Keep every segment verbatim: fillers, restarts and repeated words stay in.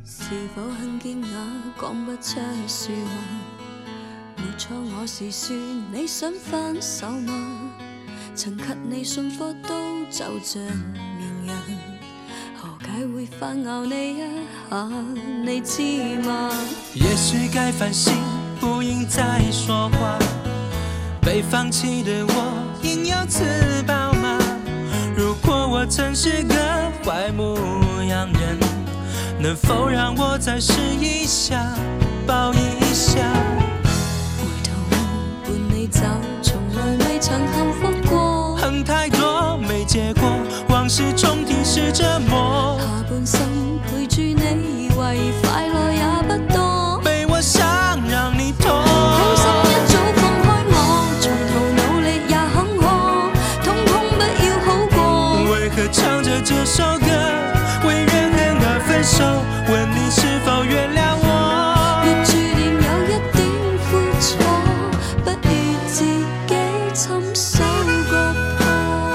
是否很驚訝，講不出說話？沒錯，我是說你想分手嗎？曾給你送貨都就像綿羊，何解會反咬你一下？你知嗎？ 也許該反省，不應再說話。被放棄的我，應有自保嗎？如果我曾是個壞牧羊人，能否讓我再試一下，抱一下？ 回頭伴你走，從來未曾幸福過。 恨太多沒結果，往事重提是折磨。 下半生陪住你，為快樂也不多。 被我想讓你痛， 好心一早放開我，從頭努力也坎坷，通通不要好過。 為何唱着這首歌，為怨恨而分手？問你是否原諒我？ 若注定有一點苦楚，不如自己親手割破。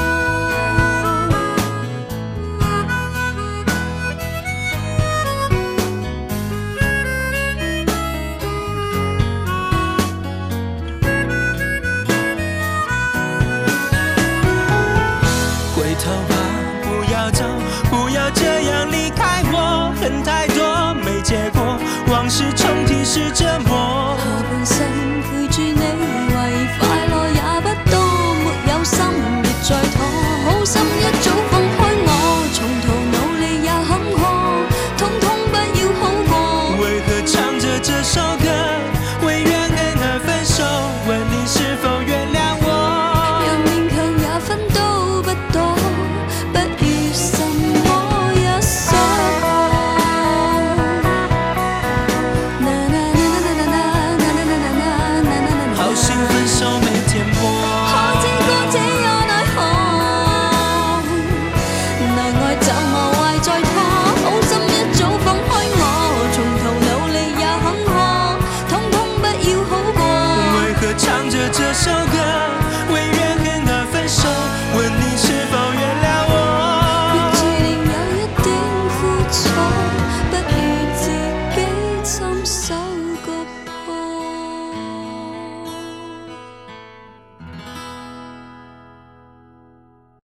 回頭吧，不要走，不要這樣離開我。恨太多沒結果，往事重提是折磨。 下半生陪住你，為快樂也不多，沒有心別再拖。好心一早放開我，從頭努力也坎坷，通通不要好過。 為何唱着這首歌，為怨恨而分手？問你是否原諒我？ 若勉強也分都不多，不如什麼也傻。 好心分手沒甜過， 可知歌者也奈何，難愛怎